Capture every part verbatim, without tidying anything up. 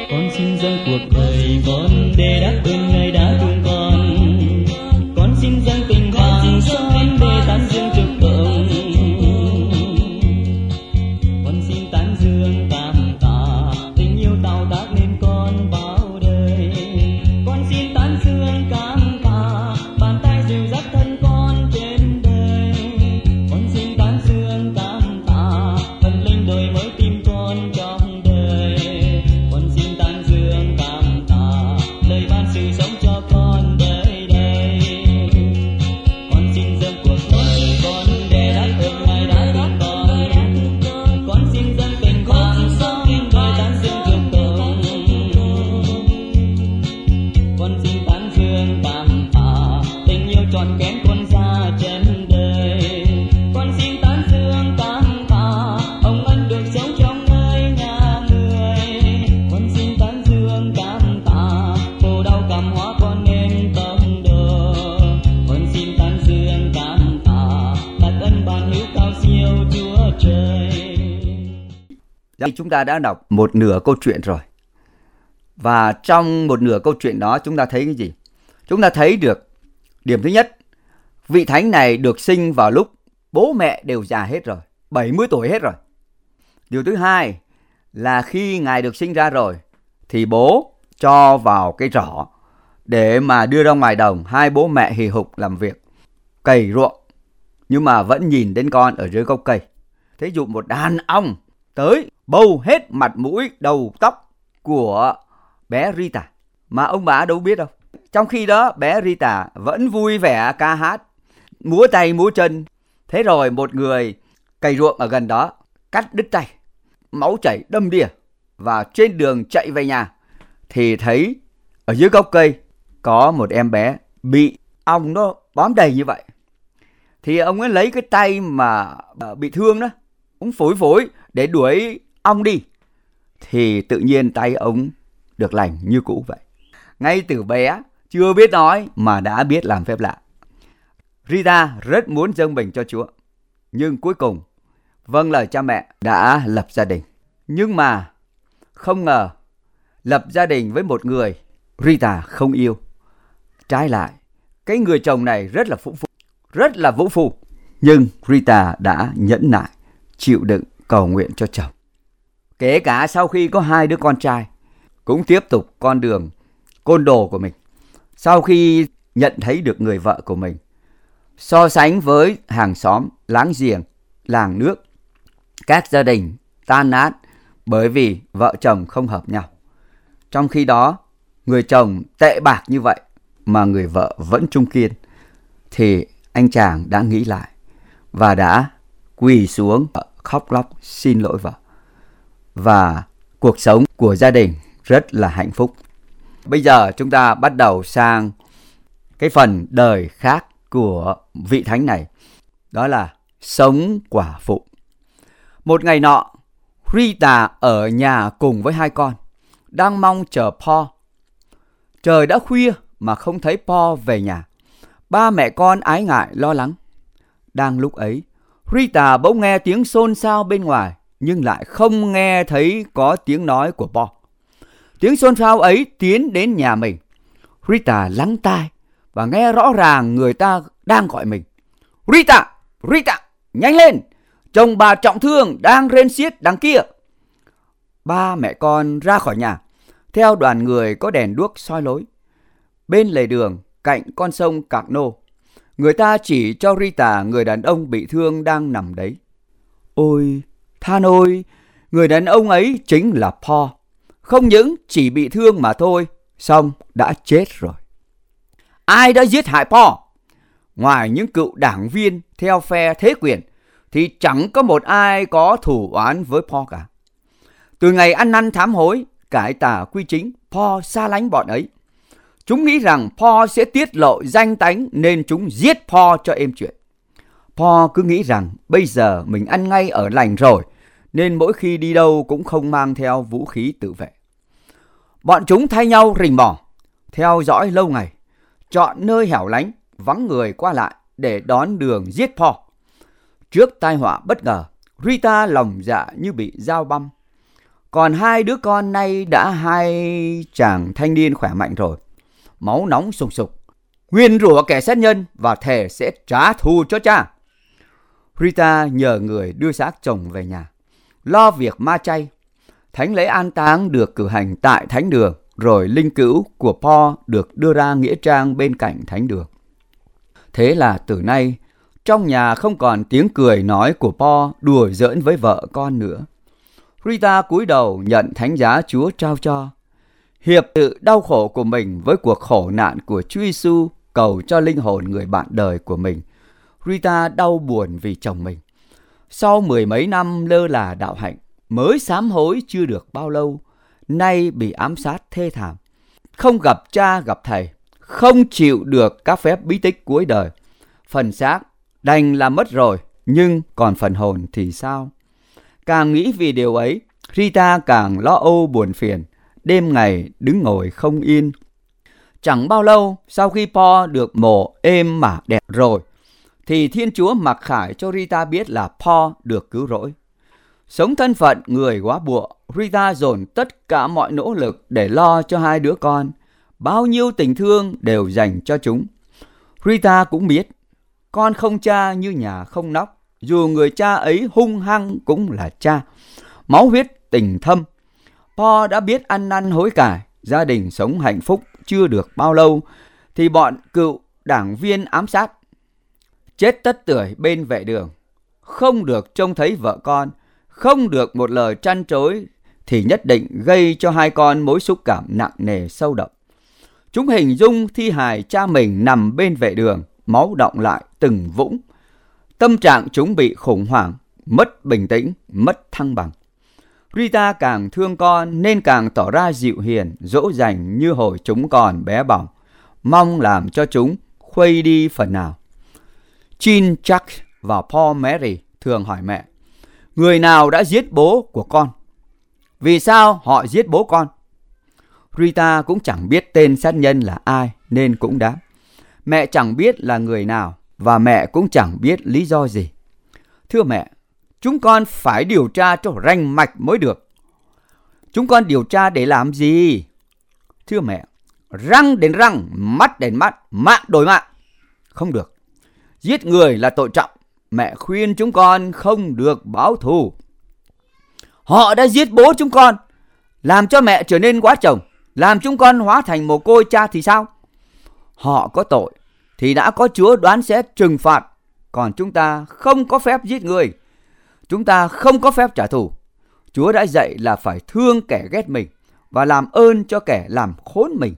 Con xin dâng cuộc đời con để đáp ơn Ngài đã thương con. Con xin dâng tình vàng son để tán dương trước Ông. Con xin tán dương cảm tạ tình yêu tạo tác nên con bao đời. Con xin tán dương cảm tạ bàn tay dìu dắt thân con trên đời. Con xin tán dương cảm tạ thần linh đổi mới tim con trong đời. Con xin tán dương cảm tạ lời ban sự sống cho con đời đây. Con xin dâng cuộc đời con để đáp ơn Ngài đã thương con. Con xin dâng tình vàng son để tán dương trước Ông. Con xin tán dương cảm tạ tình yêu trọn vẹn con ra chân đời. Con xin tán dương cảm tạ Ông ân được sống trong nơi nhà người. Con xin tán dương cảm tạ khổ đau cảm hóa con nên tâm đồ. Con xin tán dương cảm tạ đặt ân ban hữu cao siêu Chúa trời. Đây chúng ta đã đọc một nửa câu chuyện rồi. Và trong một nửa câu chuyện đó chúng ta thấy cái gì? Chúng ta thấy được điểm thứ nhất, vị thánh này được sinh vào lúc bố mẹ đều già hết rồi, bảy mươi tuổi hết rồi. Điều thứ hai là khi Ngài được sinh ra rồi thì bố cho vào cái giỏ để mà đưa ra ngoài đồng. Hai bố mẹ hì hục làm việc cày ruộng nhưng mà vẫn nhìn đến con ở dưới gốc cây. Thí dụ một đàn ong tới bâu hết mặt mũi đầu tóc của bé Rita mà ông bà đâu biết đâu. Trong khi đó bé Rita vẫn vui vẻ ca hát, múa tay múa chân. Thế rồi một người cày ruộng ở gần đó cắt đứt tay, máu chảy đầm đìa, và trên đường chạy về nhà thì thấy ở dưới gốc cây có một em bé bị ong nó bám đầy như vậy. Thì ông ấy lấy cái tay mà bị thương đó, ông phủi phủi để đuổi ong đi. Thì tự nhiên tay ông được lành như cũ vậy. Ngay từ bé chưa biết nói mà đã biết làm phép lạ. Rita rất muốn dâng mình cho Chúa, nhưng cuối cùng vâng lời cha mẹ đã lập gia đình. Nhưng mà không ngờ lập gia đình với một người Rita không yêu. Trái lại, cái người chồng này rất là phũ phù, rất là vũ phu. Nhưng Rita đã nhẫn nại, chịu đựng cầu nguyện cho chồng. Kể cả sau khi có hai đứa con trai, cũng tiếp tục con đường côn đồ của mình. Sau khi nhận thấy được người vợ của mình so sánh với hàng xóm, láng giềng, làng nước, các gia đình tan nát bởi vì vợ chồng không hợp nhau. Trong khi đó, người chồng tệ bạc như vậy mà người vợ vẫn trung kiên, thì anh chàng đã nghĩ lại và đã quỳ xuống khóc lóc xin lỗi vợ. Và cuộc sống của gia đình rất là hạnh phúc. Bây giờ chúng ta bắt đầu sang cái phần đời khác của vị thánh này. Đó là sống quả phụ. Một ngày nọ, Rita ở nhà cùng với hai con, đang mong chờ Paul. Trời đã khuya mà không thấy Paul về nhà. Ba mẹ con ái ngại lo lắng. Đang lúc ấy, Rita bỗng nghe tiếng xôn xao bên ngoài, nhưng lại không nghe thấy có tiếng nói của Paul. Tiếng xôn xao ấy tiến đến nhà mình. Rita lắng tai và nghe rõ ràng người ta đang gọi mình. Rita, Rita, nhanh lên, chồng bà trọng thương đang rên xiết đằng kia. Ba mẹ con ra khỏi nhà, theo đoàn người có đèn đuốc soi lối. Bên lề đường, cạnh con sông Cagno, người ta chỉ cho Rita người đàn ông bị thương đang nằm đấy. Ôi, than ôi, người đàn ông ấy chính là Paul. Không những chỉ bị thương mà thôi, xong đã chết rồi. Ai đã giết hại Paul? Ngoài những cựu đảng viên theo phe thế quyền, thì chẳng có một ai có thù oán với Paul cả. Từ ngày ăn năn sám hối, cải tà quy chính, Paul xa lánh bọn ấy. Chúng nghĩ rằng Paul sẽ tiết lộ danh tánh nên chúng giết Paul cho êm chuyện. Paul cứ nghĩ rằng bây giờ mình ăn ngay ở lành rồi, nên mỗi khi đi đâu cũng không mang theo vũ khí tự vệ. Bọn chúng thay nhau rình mò, theo dõi lâu ngày, chọn nơi hẻo lánh, vắng người qua lại để đón đường giết Paul. Trước tai họa bất ngờ, Rita lòng dạ như bị dao băm. Còn hai đứa con nay đã hai chàng thanh niên khỏe mạnh rồi. Máu nóng sùng sục, nguyền rủa kẻ sát nhân và thề sẽ trả thù cho cha. Rita nhờ người đưa xác chồng về nhà, lo việc ma chay. Thánh lễ an táng được cử hành tại thánh đường, rồi linh cữu của Paul được đưa ra nghĩa trang bên cạnh thánh đường. Thế là từ nay, trong nhà không còn tiếng cười nói của Paul đùa giỡn với vợ con nữa. Rita cúi đầu nhận thánh giá Chúa trao cho, hiệp tự đau khổ của mình với cuộc khổ nạn của Chúa Giêsu, cầu cho linh hồn người bạn đời của mình. Rita đau buồn vì chồng mình. Sau mười mấy năm lơ là đạo hạnh, mới sám hối chưa được bao lâu, nay bị ám sát thê thảm. Không gặp cha gặp thầy, không chịu được các phép bí tích cuối đời. Phần xác đành là mất rồi, nhưng còn phần hồn thì sao? Càng nghĩ vì điều ấy, Rita càng lo âu buồn phiền, đêm ngày đứng ngồi không yên. Chẳng bao lâu sau khi Paul được mổ êm mà đẹp rồi, thì Thiên Chúa mặc khải cho Rita biết là Paul được cứu rỗi. Sống thân phận người góa bụa, Rita dồn tất cả mọi nỗ lực để lo cho hai đứa con. Bao nhiêu tình thương đều dành cho chúng. Rita cũng biết, con không cha như nhà không nóc. Dù người cha ấy hung hăng cũng là cha, máu huyết tình thâm. Paul đã biết ăn năn hối cải, gia đình sống hạnh phúc chưa được bao lâu, thì bọn cựu đảng viên ám sát. Chết tất tưởi bên vệ đường, không được trông thấy vợ con, không được một lời trăn trối, thì nhất định gây cho hai con mối xúc cảm nặng nề sâu đậm. Chúng hình dung thi hài cha mình nằm bên vệ đường, máu đọng lại từng vũng. Tâm trạng chúng bị khủng hoảng, mất bình tĩnh, mất thăng bằng. Rita càng thương con nên càng tỏ ra dịu hiền, dỗ dành như hồi chúng còn bé bỏng, mong làm cho chúng khuây đi phần nào. Jean Jacques và Paul Mary thường hỏi mẹ, người nào đã giết bố của con? Vì sao họ giết bố con? Rita cũng chẳng biết tên sát nhân là ai nên cũng đáp, mẹ chẳng biết là người nào và mẹ cũng chẳng biết lý do gì. Thưa mẹ, chúng con phải điều tra cho rành mạch mới được. Chúng con điều tra để làm gì? Thưa mẹ, răng đến răng, mắt đến mắt, mạng đổi mạng. Không được. Giết người là tội trọng. Mẹ khuyên chúng con không được báo thù. Họ đã giết bố chúng con, làm cho mẹ trở nên quá chồng, làm chúng con hóa thành mồ côi cha thì sao? Họ có tội thì đã có Chúa đoán xét trừng phạt. Còn chúng ta không có phép giết người, chúng ta không có phép trả thù. Chúa đã dạy là phải thương kẻ ghét mình và làm ơn cho kẻ làm khốn mình.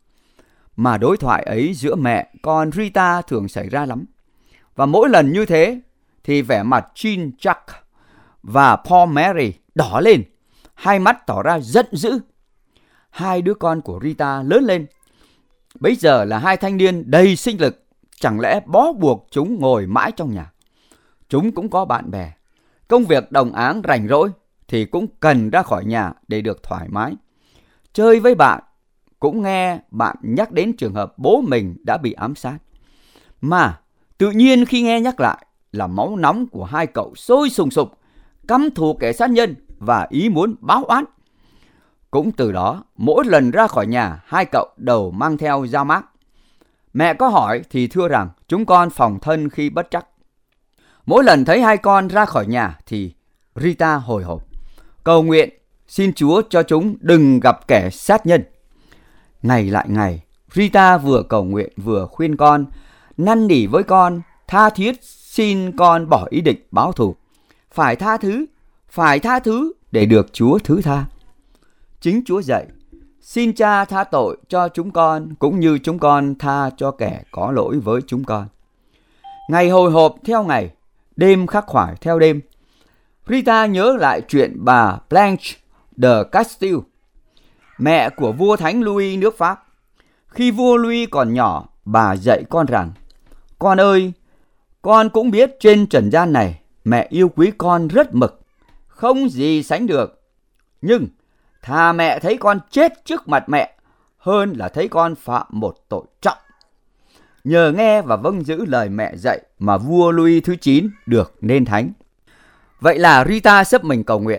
Mà đối thoại ấy giữa mẹ con Rita thường xảy ra lắm. Và mỗi lần như thế thì vẻ mặt Jean Jacques và Paul Mary đỏ lên, hai mắt tỏ ra giận dữ. Hai đứa con của Rita lớn lên, bây giờ là hai thanh niên đầy sinh lực. Chẳng lẽ bó buộc chúng ngồi mãi trong nhà? Chúng cũng có bạn bè, công việc đồng áng rảnh rỗi thì cũng cần ra khỏi nhà để được thoải mái. Chơi với bạn, cũng nghe bạn nhắc đến trường hợp bố mình đã bị ám sát. Mà tự nhiên khi nghe nhắc lại là máu nóng của hai cậu sôi sùng sục, căm thù kẻ sát nhân và ý muốn báo oán. Cũng từ đó, mỗi lần ra khỏi nhà, hai cậu đều mang theo dao mác. Mẹ có hỏi thì thưa rằng chúng con phòng thân khi bất trắc. Mỗi lần thấy hai con ra khỏi nhà thì Rita hồi hộp, cầu nguyện xin Chúa cho chúng đừng gặp kẻ sát nhân. Ngày lại ngày, Rita vừa cầu nguyện vừa khuyên con, năn nỉ với con, tha thiết xin con bỏ ý định báo thù. Phải tha thứ, phải tha thứ để được Chúa thứ tha. Chính Chúa dạy, xin Cha tha tội cho chúng con cũng như chúng con tha cho kẻ có lỗi với chúng con. Ngày hồi hộp theo ngày, đêm khắc khoải theo đêm. Rita nhớ lại chuyện bà Blanche de Castile, mẹ của vua Thánh Louis nước Pháp. Khi vua Louis còn nhỏ, bà dạy con rằng, con ơi, con cũng biết trên trần gian này mẹ yêu quý con rất mực, không gì sánh được. Nhưng thà mẹ thấy con chết trước mặt mẹ hơn là thấy con phạm một tội trọng. Nhờ nghe và vâng giữ lời mẹ dạy mà vua Louis thứ chín được nên thánh. Vậy là Rita xấp mình cầu nguyện,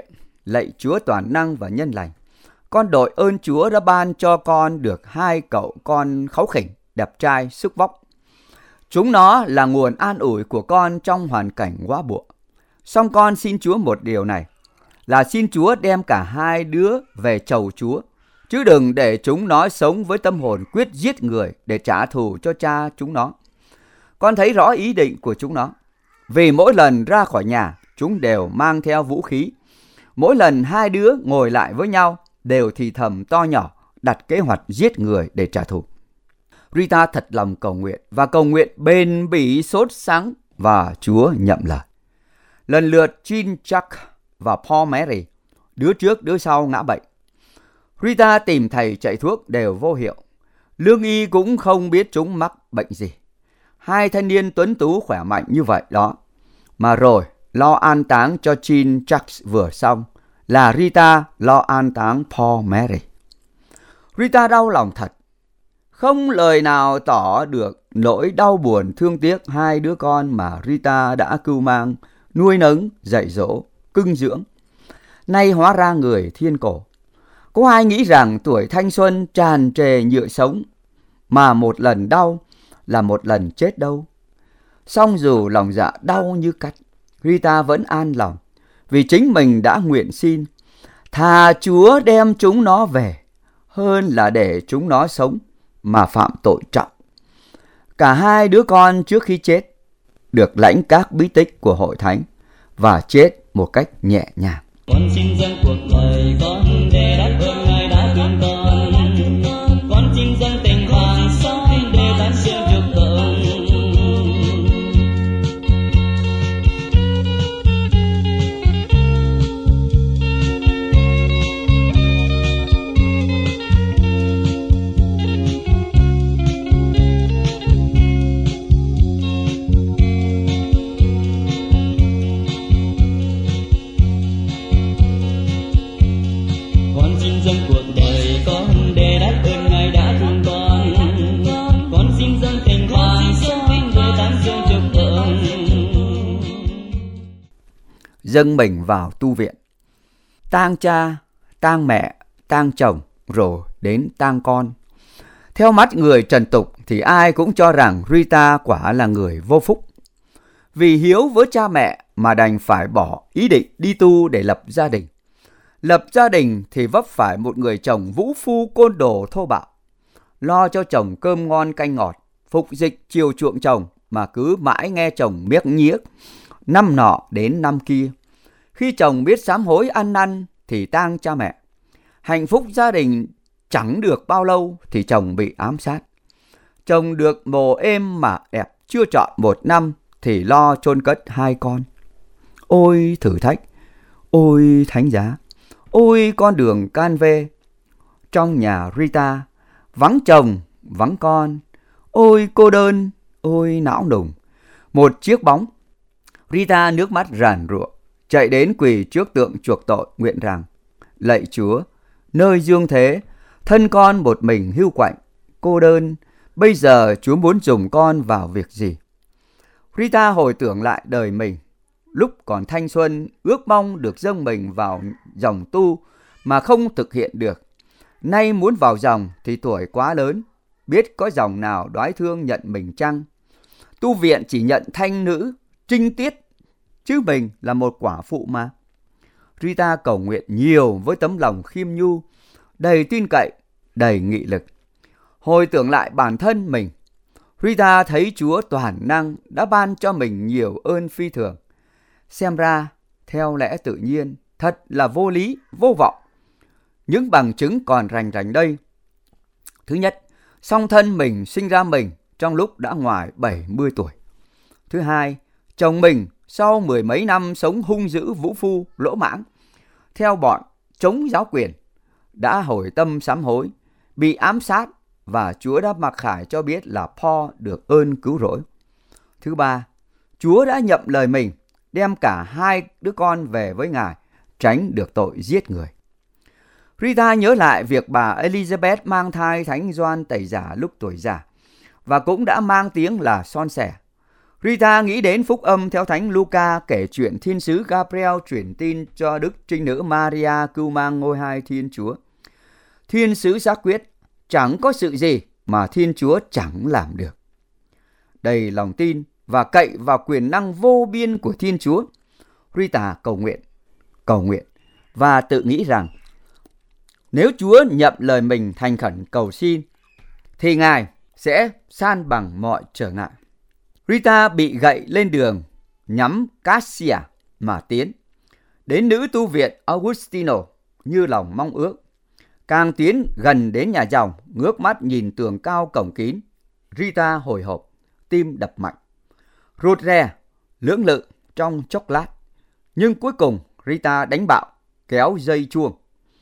lạy Chúa toàn năng và nhân lành, con đội ơn Chúa đã ban cho con được hai cậu con kháu khỉnh, đẹp trai, sức vóc. Chúng nó là nguồn an ủi của con trong hoàn cảnh quá buộc. Song con xin Chúa một điều này, là xin Chúa đem cả hai đứa về chầu Chúa, chứ đừng để chúng nó sống với tâm hồn quyết giết người để trả thù cho cha chúng nó. Con thấy rõ ý định của chúng nó, vì mỗi lần ra khỏi nhà, chúng đều mang theo vũ khí. Mỗi lần hai đứa ngồi lại với nhau, đều thì thầm to nhỏ, đặt kế hoạch giết người để trả thù. Rita thật lòng cầu nguyện và cầu nguyện bền bỉ sốt sắng, và Chúa nhậm lời. Lần lượt Jean Chuck và Paul Mary, đứa trước đứa sau ngã bệnh. Rita tìm thầy chạy thuốc đều vô hiệu. Lương y cũng không biết chúng mắc bệnh gì. Hai thanh niên tuấn tú khỏe mạnh như vậy đó. Mà rồi lo an táng cho Jean Chuck vừa xong, là Rita lo an táng Paul Mary. Rita đau lòng thật, không lời nào tỏ được nỗi đau buồn thương tiếc hai đứa con mà Rita đã cưu mang, nuôi nấng, dạy dỗ, cưng dưỡng. Nay hóa ra người thiên cổ. Có ai nghĩ rằng tuổi thanh xuân tràn trề nhựa sống, mà một lần đau là một lần chết đâu. Song dù lòng dạ đau như cắt, Rita vẫn an lòng, vì chính mình đã nguyện xin, thà Chúa đem chúng nó về, hơn là để chúng nó sống mà phạm tội trọng. Cả hai đứa con trước khi chết được lãnh các bí tích của hội thánh và chết một cách nhẹ nhàng. Con xin dâng cuộc đời con để đáp ơn Ngài đã thương con. Con xin dâng tình vàng son để tán dương trước Ông. Dâng cuộc đời con để đáp ơn Ngài đã thương con. Con xin dâng tình vàng son để tán dương trước Ông. Dâng mình vào tu viện, tang cha, tang mẹ, tang chồng, rồi đến tang con. Theo mắt người trần tục thì ai cũng cho rằng Rita quả là người vô phúc. Vì hiếu với cha mẹ mà đành phải bỏ ý định đi tu để lập gia đình. Lập gia đình thì vấp phải một người chồng vũ phu côn đồ thô bạo, lo cho chồng cơm ngon canh ngọt, phục dịch chiều chuộng chồng mà cứ mãi nghe chồng miếc nhiếc, năm nọ đến năm kia. Khi chồng biết sám hối ăn năn thì tang cha mẹ. Hạnh phúc gia đình chẳng được bao lâu thì chồng bị ám sát. Chồng được mồ êm mà đẹp chưa trọn một năm thì lo chôn cất hai con. Ôi thử thách, ôi thánh giá, ôi con đường can vê. Trong nhà Rita, vắng chồng, vắng con, ôi cô đơn, ôi não nùng. Một chiếc bóng. Rita nước mắt ràn rụa, chạy đến quỳ trước tượng chuộc tội nguyện rằng: lạy Chúa, nơi dương thế, thân con một mình hưu quạnh, cô đơn, bây giờ Chúa muốn dùng con vào việc gì? Rita hồi tưởng lại đời mình, lúc còn thanh xuân, ước mong được dâng mình vào dòng tu mà không thực hiện được. Nay muốn vào dòng thì tuổi quá lớn, biết có dòng nào đoái thương nhận mình chăng? Tu viện chỉ nhận thanh nữ, trinh tiết, chứ mình là một quả phụ mà. Rita cầu nguyện nhiều với tấm lòng khiêm nhu, đầy tin cậy, đầy nghị lực. Hồi tưởng lại bản thân mình, Rita thấy Chúa toàn năng đã ban cho mình nhiều ơn phi thường. Xem ra, theo lẽ tự nhiên, thật là vô lý, vô vọng. Những bằng chứng còn rành rành đây. Thứ nhất, song thân mình sinh ra mình trong lúc đã ngoài bảy mươi tuổi. Thứ hai, chồng mình sau mười mấy năm sống hung dữ vũ phu, lỗ mãng, theo bọn chống giáo quyền, đã hồi tâm sám hối, bị ám sát và Chúa đã mặc khải cho biết là Paul được ơn cứu rỗi. Thứ ba, Chúa đã nhậm lời mình, đem cả hai đứa con về với Ngài, tránh được tội giết người. Rita nhớ lại việc bà Elizabeth mang thai Thánh Gioan Tẩy Giả lúc tuổi già, và cũng đã mang tiếng là son sẻ. Rita nghĩ đến phúc âm theo Thánh Luca kể chuyện thiên sứ Gabriel truyền tin cho Đức Trinh Nữ Maria cưu mang ngôi hai Thiên Chúa. Thiên sứ xác quyết, chẳng có sự gì mà Thiên Chúa chẳng làm được. Đầy lòng tin và cậy vào quyền năng vô biên của Thiên Chúa, Rita cầu nguyện, cầu nguyện và tự nghĩ rằng nếu Chúa nhậm lời mình thành khẩn cầu xin, thì Ngài sẽ san bằng mọi trở ngại. Rita bị gậy lên đường nhắm Cassia mà tiến. Đến nữ tu viện Augustino như lòng mong ước. Càng tiến gần đến nhà dòng, ngước mắt nhìn tường cao cổng kín, Rita hồi hộp, tim đập mạnh. Rụt rè, lưỡng lự trong chốc lát. Nhưng cuối cùng Rita đánh bạo, kéo dây chuông.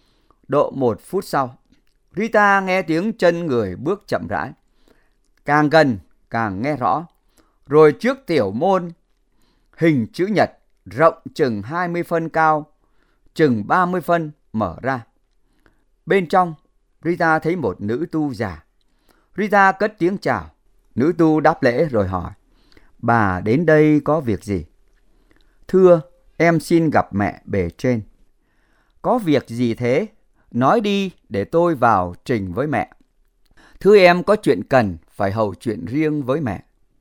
Độ một phút sau, Rita nghe tiếng chân người bước chậm rãi. Càng gần, càng nghe rõ. Rồi trước tiểu môn hình chữ nhật rộng chừng hai mươi phân, cao chừng ba mươi phân mở ra. Bên trong, Rita thấy một nữ tu già. Rita cất tiếng chào. Nữ tu đáp lễ rồi hỏi: "Bà đến đây có việc gì?" "Thưa, em xin gặp mẹ bề trên." "Có việc gì thế? Nói đi để tôi vào trình với mẹ." "Thưa em có chuyện cần phải hầu chuyện riêng với mẹ."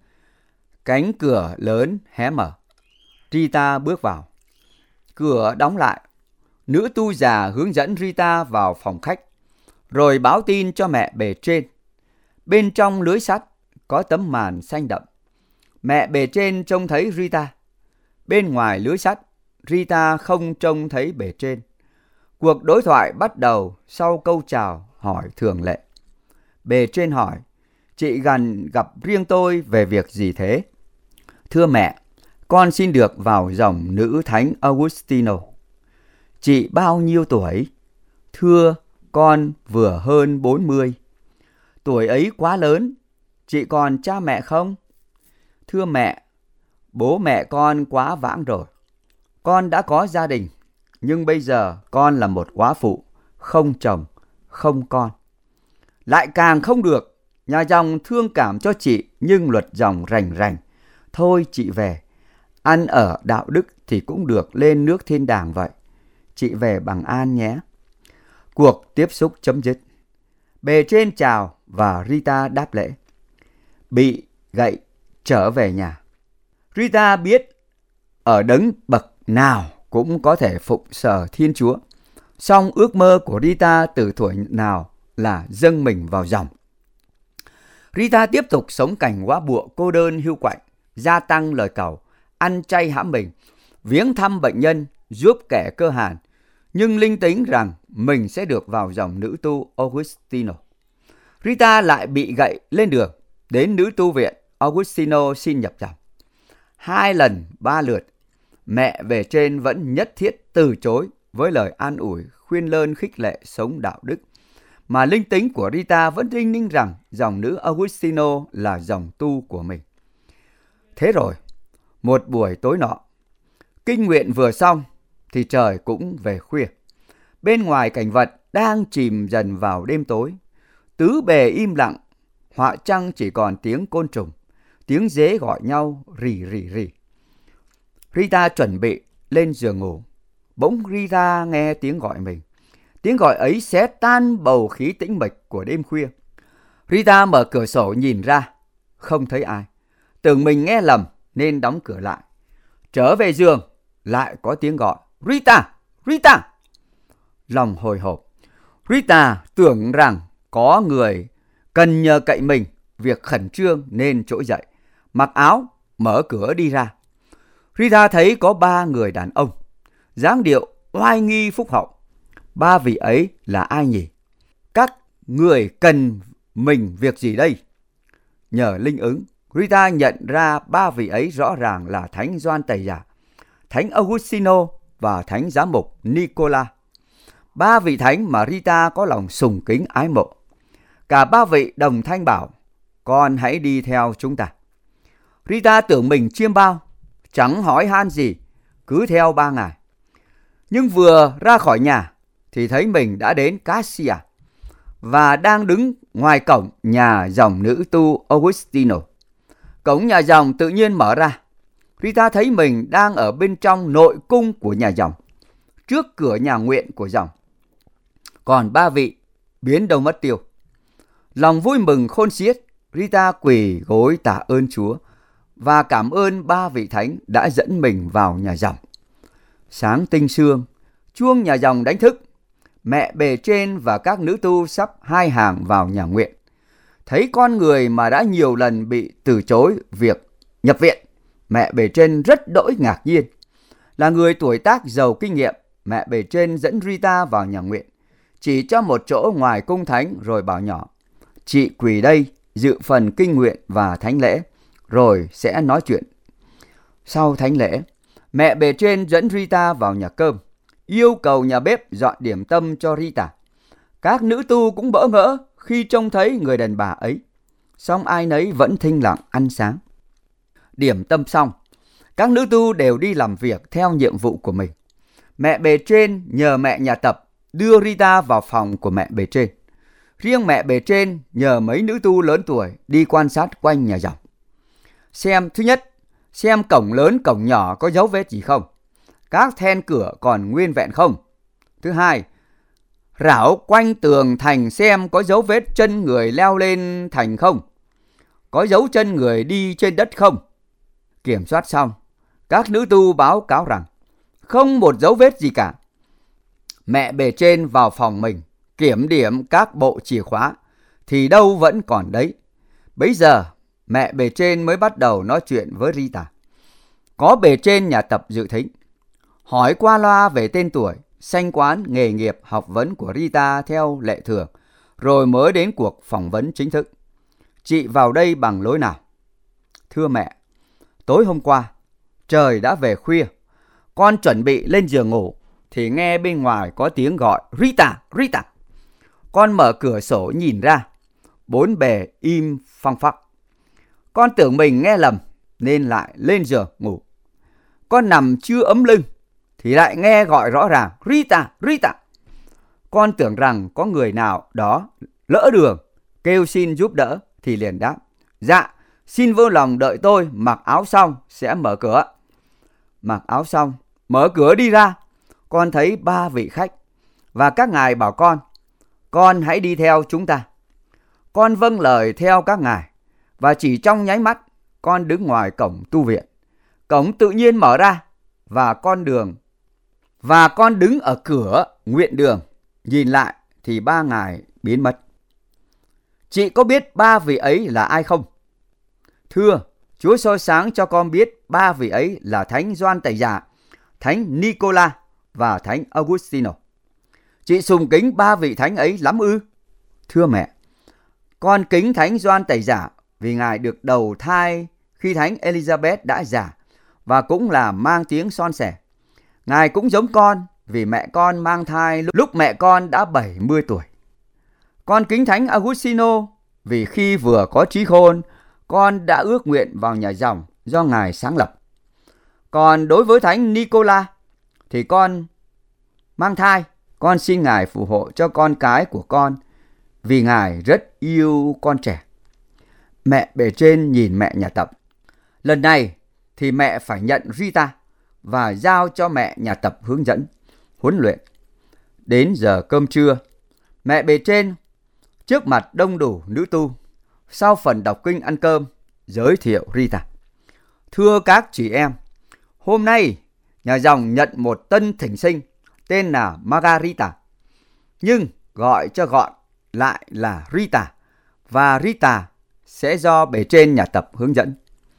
Cánh cửa lớn hé mở. Rita bước vào. Cửa đóng lại. Nữ tu già hướng dẫn Rita vào phòng khách, rồi báo tin cho mẹ bề trên. Bên trong lưới sắt có tấm màn xanh đậm. Mẹ bề trên trông thấy Rita. Bên ngoài lưới sắt, Rita không trông thấy bề trên. Cuộc đối thoại bắt đầu sau câu chào hỏi thường lệ. Bề trên hỏi: "Chị gần gặp riêng tôi về việc gì thế?" "Thưa mẹ, con xin được vào dòng nữ thánh Augustino." "Chị bao nhiêu tuổi?" "Thưa, con vừa hơn bốn mươi." "Tuổi ấy quá lớn, chị còn cha mẹ không?" "Thưa mẹ, bố mẹ con quá vãng rồi. Con đã có gia đình, nhưng bây giờ con là một góa phụ, không chồng, không con." "Lại càng không được, nhà dòng thương cảm cho chị, nhưng luật dòng rành rành. Thôi chị về, ăn ở đạo đức thì cũng được lên nước thiên đàng vậy. Chị về bằng an nhé." Cuộc tiếp xúc chấm dứt. Bề trên chào và Rita đáp lễ. Bị gậy trở về nhà. Rita biết ở đấng bậc nào cũng có thể phụng sờ Thiên Chúa. Song ước mơ của Rita từ tuổi nào là dâng mình vào dòng. Rita tiếp tục sống cảnh góa bụa cô đơn hiu quạnh, gia tăng lời cầu, ăn chay hãm mình, viếng thăm bệnh nhân, giúp kẻ cơ hàn, nhưng linh tính rằng mình sẽ được vào dòng nữ tu Augustino. Rita lại bị gậy lên đường, đến nữ tu viện Augustino xin nhập dòng. Hai lần, ba lượt, mẹ về trên vẫn nhất thiết từ chối với lời an ủi, khuyên lơn khích lệ sống đạo đức, mà linh tính của Rita vẫn đinh ninh rằng dòng nữ Augustino là dòng tu của mình. Thế rồi, một buổi tối nọ, kinh nguyện vừa xong thì trời cũng về khuya. Bên ngoài cảnh vật đang chìm dần vào đêm tối, tứ bề im lặng, họa chăng chỉ còn tiếng côn trùng, tiếng dế gọi nhau rì rì rì. Rita chuẩn bị lên giường ngủ. Bỗng Rita nghe tiếng gọi mình. Tiếng gọi ấy xé tan bầu khí tĩnh mịch của đêm khuya. Rita mở cửa sổ nhìn ra, không thấy ai. Tưởng mình nghe lầm nên đóng cửa lại. Trở về giường, lại có tiếng gọi: "Rita! Rita!" Lòng hồi hộp. Rita tưởng rằng có người cần nhờ cậy mình, việc khẩn trương nên trỗi dậy, mặc áo, mở cửa đi ra. Rita thấy có ba người đàn ông, dáng điệu oai nghi phúc hậu. Ba vị ấy là ai nhỉ? Các người cần mình việc gì đây? Nhờ linh ứng, Rita nhận ra ba vị ấy rõ ràng là Thánh Gioan Tẩy Giả, Thánh Augustino và Thánh Giám mục Nicola. Ba vị thánh mà Rita có lòng sùng kính ái mộ. Cả ba vị đồng thanh bảo: "Con hãy đi theo chúng ta." Rita tưởng mình chiêm bao, chẳng hỏi han gì, cứ theo ba ngài. Nhưng vừa ra khỏi nhà thì thấy mình đã đến Cassia và đang đứng ngoài cổng nhà dòng nữ tu Augustino. Cổng nhà dòng tự nhiên mở ra. Rita thấy mình đang ở bên trong nội cung của nhà dòng, trước cửa nhà nguyện của dòng. Còn ba vị biến đâu mất tiêu. Lòng vui mừng khôn xiết, Rita quỳ gối tạ ơn Chúa và cảm ơn ba vị thánh đã dẫn mình vào nhà dòng. Sáng tinh sương, chuông nhà dòng đánh thức. Mẹ bề trên và các nữ tu sắp hai hàng vào nhà nguyện. Thấy con người mà đã nhiều lần bị từ chối việc nhập viện, mẹ bề trên rất đỗi ngạc nhiên. Là người tuổi tác giàu kinh nghiệm, mẹ bề trên dẫn Rita vào nhà nguyện, chỉ cho một chỗ ngoài cung thánh rồi bảo nhỏ: chị quỳ đây dự phần kinh nguyện và thánh lễ, rồi sẽ nói chuyện. Sau thánh lễ, mẹ bề trên dẫn Rita vào nhà cơm, yêu cầu nhà bếp dọn điểm tâm cho Rita. Các nữ tu cũng bỡ ngỡ khi trông thấy người đàn bà ấy, song ai nấy vẫn thinh lặng ăn sáng. Điểm tâm xong, các nữ tu đều đi làm việc theo nhiệm vụ của mình. Mẹ bề trên nhờ mẹ nhà tập đưa Rita vào phòng của mẹ bề trên. Riêng mẹ bề trên nhờ mấy nữ tu lớn tuổi đi quan sát quanh nhà dòng. Xem, thứ nhất, xem cổng lớn cổng nhỏ có dấu vết gì không, các then cửa còn nguyên vẹn không. Thứ hai, rảo quanh tường thành xem có dấu vết chân người leo lên thành không, có dấu chân người đi trên đất không. Kiểm soát xong, các nữ tu báo cáo rằng không một dấu vết gì cả. Mẹ bề trên vào phòng mình kiểm điểm các bộ chìa khóa thì đâu vẫn còn đấy. Bấy giờ mẹ bề trên mới bắt đầu nói chuyện với Rita. Có bề trên nhà tập dự thính, hỏi qua loa về tên tuổi, sanh quán, nghề nghiệp, học vấn của Rita theo lệ thường, rồi mới đến cuộc phỏng vấn chính thức. Chị vào đây bằng lối nào? Thưa mẹ, tối hôm qua trời đã về khuya, con chuẩn bị lên giường ngủ thì nghe bên ngoài có tiếng gọi Rita, Rita. Con mở cửa sổ nhìn ra, bốn bề im phăng phắc. Con tưởng mình nghe lầm nên lại lên giường ngủ. Con nằm chưa ấm lưng thì lại nghe gọi rõ ràng Rita, Rita. Con tưởng rằng có người nào đó lỡ đường kêu xin giúp đỡ thì liền đáp: dạ, xin vô lòng đợi tôi mặc áo xong sẽ mở cửa. Mặc áo xong, mở cửa đi ra, con thấy ba vị khách và các ngài bảo con: con hãy đi theo chúng ta. Con vâng lời theo các ngài và chỉ trong nháy mắt con đứng ngoài cổng tu viện. Cổng tự nhiên mở ra và con đường và con đứng ở cửa nguyện đường, nhìn lại thì ba ngài biến mất. Chị có biết ba vị ấy là ai không? Thưa, Chúa soi sáng cho con biết ba vị ấy là Thánh Gioan Tẩy Giả, Thánh Nicola và Thánh Augustino. Chị sùng kính ba vị thánh ấy lắm ư? Thưa mẹ, con kính Thánh Gioan Tẩy Giả vì ngài được đầu thai khi Thánh Elizabeth đã già và cũng là mang tiếng son sẻ. Ngài cũng giống con vì mẹ con mang thai lúc mẹ con đã bảy mươi tuổi. Con kính Thánh Augustino vì khi vừa có trí khôn, con đã ước nguyện vào nhà dòng do ngài sáng lập. Còn đối với Thánh Nicola thì con mang thai, con xin ngài phù hộ cho con cái của con vì ngài rất yêu con trẻ. Mẹ bề trên nhìn mẹ nhà tập. Lần này thì mẹ phải nhận Rita và giao cho mẹ nhà tập hướng dẫn, huấn luyện. Đến giờ cơm trưa, mẹ bề trên trước mặt đông đủ nữ tu, sau phần đọc kinh ăn cơm, giới thiệu Rita. Thưa các chị em, hôm nay nhà dòng nhận một tân thỉnh sinh tên là Margarita, nhưng gọi cho gọn lại là Rita, và Rita sẽ do bề trên nhà tập hướng dẫn.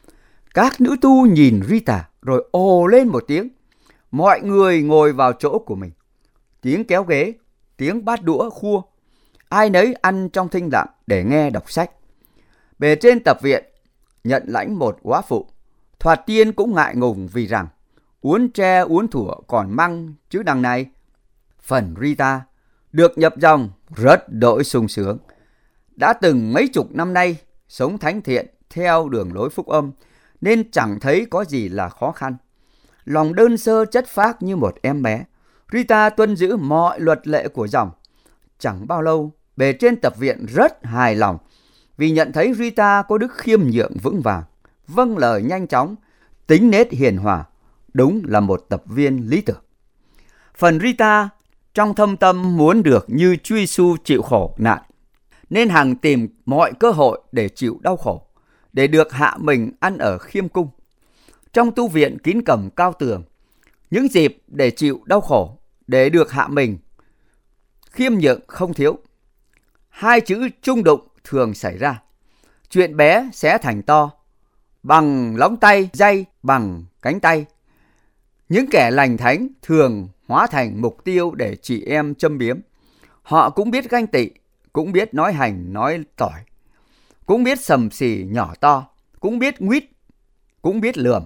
Các nữ tu nhìn Rita rồi ồ lên một tiếng. Mọi người ngồi vào chỗ của mình. Tiếng kéo ghế, tiếng bát đũa khua, ai nấy ăn trong thinh lặng để nghe đọc sách. Bề trên tập viện nhận lãnh một góa phụ. Thoạt tiên cũng ngại ngùng vì rằng uốn tre uốn thủa còn măng chứ đằng này. Phần Rita được nhập dòng rất đỗi sung sướng. Đã từng mấy chục năm nay sống thánh thiện theo đường lối phúc âm nên chẳng thấy có gì là khó khăn. Lòng đơn sơ chất phác như một em bé, Rita tuân giữ mọi luật lệ của dòng. Chẳng bao lâu, bề trên tập viện rất hài lòng vì nhận thấy Rita có đức khiêm nhượng vững vàng vâng lời nhanh chóng, tính nết hiền hòa, đúng là một tập viên lý tưởng. Phần Rita trong thâm tâm muốn được như Chúa Giêsu chịu khổ nạn, nên hằng tìm mọi cơ hội để chịu đau khổ, để được hạ mình ăn ở khiêm cung. Trong tu viện kín cẩm cao tường, những dịp để chịu đau khổ, để được hạ mình, khiêm nhượng không thiếu. Hai chữ trung đụng thường xảy ra. Chuyện bé sẽ thành to, bằng lóng tay dây bằng cánh tay. Những kẻ lành thánh thường hóa thành mục tiêu để chị em châm biếm. Họ cũng biết ganh tị, cũng biết nói hành nói tỏi, cũng biết sầm xì nhỏ to, cũng biết nguýt, cũng biết lườm.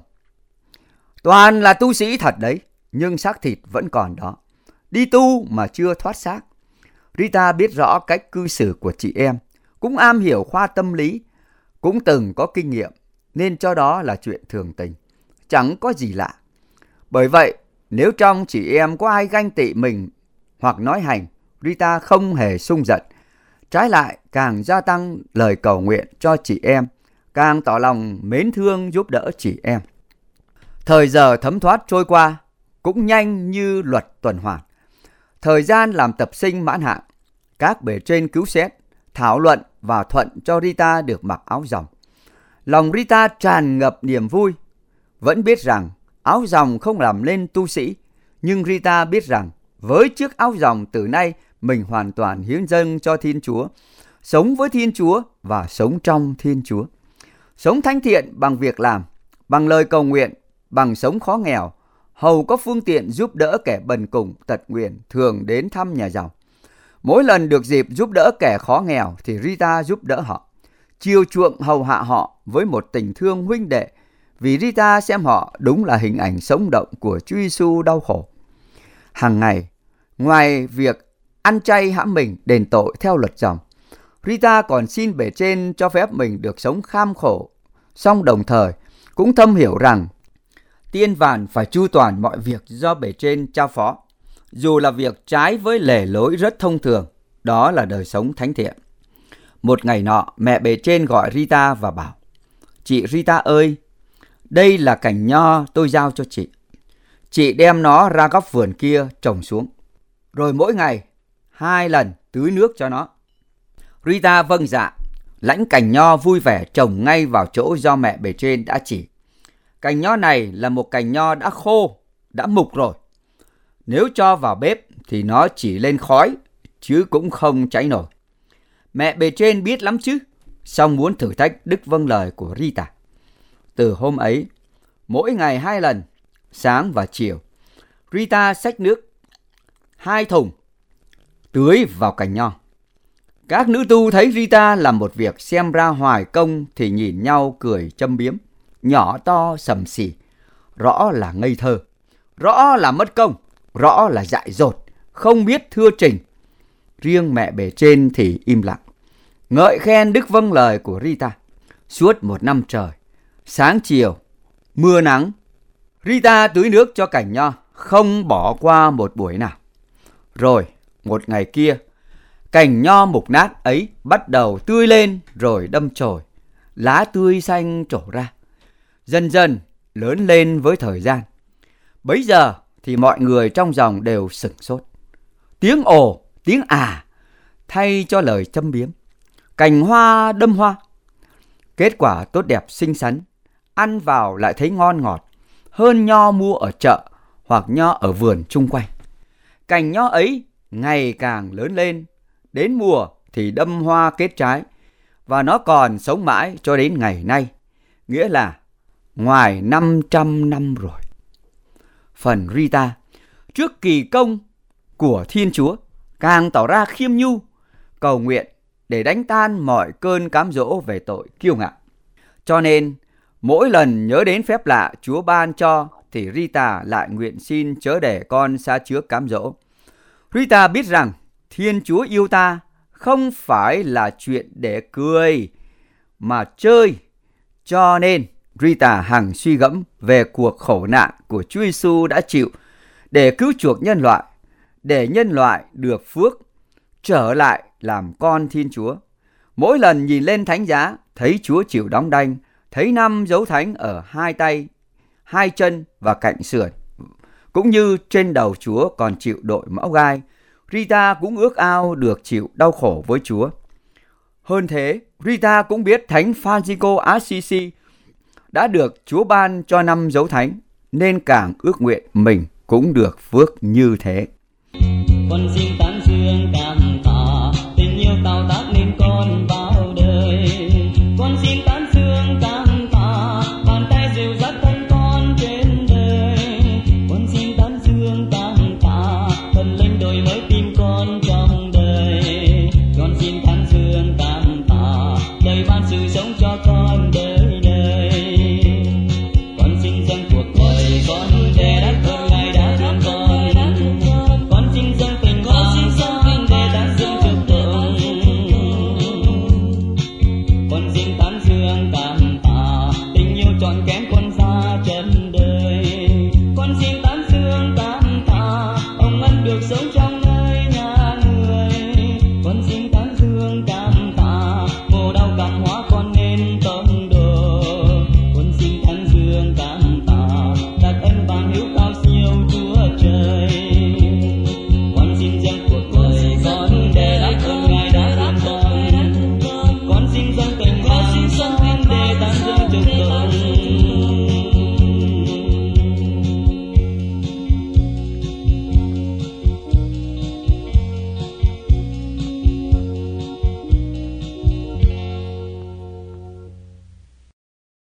Toàn là tu sĩ thật đấy, nhưng xác thịt vẫn còn đó. Đi tu mà chưa thoát xác. Rita biết rõ cách cư xử của chị em, cũng am hiểu khoa tâm lý, cũng từng có kinh nghiệm, nên cho đó là chuyện thường tình, chẳng có gì lạ. Bởi vậy, nếu trong chị em có ai ganh tị mình hoặc nói hành, Rita không hề sung giận. Trái lại, càng gia tăng lời cầu nguyện cho chị em, càng tỏ lòng mến thương giúp đỡ chị em. Thời giờ thấm thoát trôi qua, cũng nhanh như luật tuần hoàn. Thời gian làm tập sinh mãn hạn, các bề trên cứu xét, thảo luận và thuận cho Rita được mặc áo ròng. Lòng Rita tràn ngập niềm vui. Vẫn biết rằng áo ròng không làm nên tu sĩ, nhưng Rita biết rằng với chiếc áo ròng từ nay mình hoàn toàn hiến dâng cho Thiên Chúa, sống với Thiên Chúa và sống trong Thiên Chúa. Sống thánh thiện bằng việc làm, bằng lời cầu nguyện, bằng sống khó nghèo, hầu có phương tiện giúp đỡ kẻ bần cùng tật nguyền thường đến thăm nhà giàu. Mỗi lần được dịp giúp đỡ kẻ khó nghèo thì Rita giúp đỡ họ, chiều chuộng hầu hạ họ với một tình thương huynh đệ, vì Rita xem họ đúng là hình ảnh sống động của Chúa Giêsu đau khổ. Hàng ngày, ngoài việc ăn chay hãm mình đền tội theo luật dòng, Rita còn xin bề trên cho phép mình được sống kham khổ, song đồng thời cũng thâm hiểu rằng tiên vàn phải chu toàn mọi việc do bề trên trao phó, dù là việc trái với lề lối rất thông thường, đó là đời sống thánh thiện. Một ngày nọ, mẹ bề trên gọi Rita và bảo: "Chị Rita ơi, đây là cành nho tôi giao cho chị. Chị đem nó ra góc vườn kia trồng xuống, rồi mỗi ngày hai lần tưới nước cho nó." Rita vâng dạ, lãnh cành nho vui vẻ trồng ngay vào chỗ do mẹ bề trên đã chỉ. Cành nho này là một cành nho đã khô, đã mục rồi. Nếu cho vào bếp thì nó chỉ lên khói, chứ cũng không cháy nổi. Mẹ bề trên biết lắm chứ, song muốn thử thách đức vâng lời của Rita. Từ hôm ấy, mỗi ngày hai lần, sáng và chiều, Rita xách nước hai thùng tưới vào cành nho. Các nữ tu thấy Rita làm một việc xem ra hoài công thì nhìn nhau cười châm biếm, nhỏ to sầm xì, rõ là ngây thơ, rõ là mất công, rõ là dại dột, không biết thưa trình. Riêng mẹ bề trên thì im lặng, ngợi khen đức vâng lời của Rita. Suốt một năm trời, sáng chiều, mưa nắng, Rita tưới nước cho cành nho, không bỏ qua một buổi nào. Rồi, một ngày kia, cành nho mục nát ấy bắt đầu tươi lên rồi đâm chồi, lá tươi xanh trổ ra, dần dần lớn lên với thời gian. Bấy giờ thì mọi người trong dòng đều sửng sốt. Tiếng ồ, tiếng à, thay cho lời châm biếm. Cành hoa đâm hoa. Kết quả tốt đẹp xinh xắn, ăn vào lại thấy ngon ngọt, hơn nho mua ở chợ hoặc nho ở vườn chung quanh. Cành nho ấy ngày càng lớn lên, đến mùa thì đâm hoa kết trái, và nó còn sống mãi cho đến ngày nay, nghĩa là ngoài năm trăm năm rồi. Phần Rita, trước kỳ công của Thiên Chúa, càng tỏ ra khiêm nhu, cầu nguyện để đánh tan mọi cơn cám dỗ về tội kiêu ngạo. Cho nên, mỗi lần nhớ đến phép lạ Chúa ban cho, thì Rita lại nguyện xin chớ để con xa trước cám dỗ. Rita biết rằng Thiên Chúa yêu ta không phải là chuyện để cười mà chơi. Cho nên Rita hằng suy gẫm về cuộc khổ nạn của Chúa Giêsu đã chịu để cứu chuộc nhân loại, để nhân loại được phước trở lại làm con Thiên Chúa. Mỗi lần nhìn lên thánh giá, thấy Chúa chịu đóng đanh, thấy năm dấu thánh ở hai tay, hai chân và cạnh sườn, cũng như trên đầu Chúa còn chịu đội mão gai, Rita cũng ước ao được chịu đau khổ với Chúa. Hơn thế, Rita cũng biết Thánh Francisco Assisi đã được Chúa ban cho năm dấu thánh, nên càng ước nguyện mình cũng được phước như thế. Con xin tán dương cảm tạ tình yêu tạo tác nên con vào đời. Con xin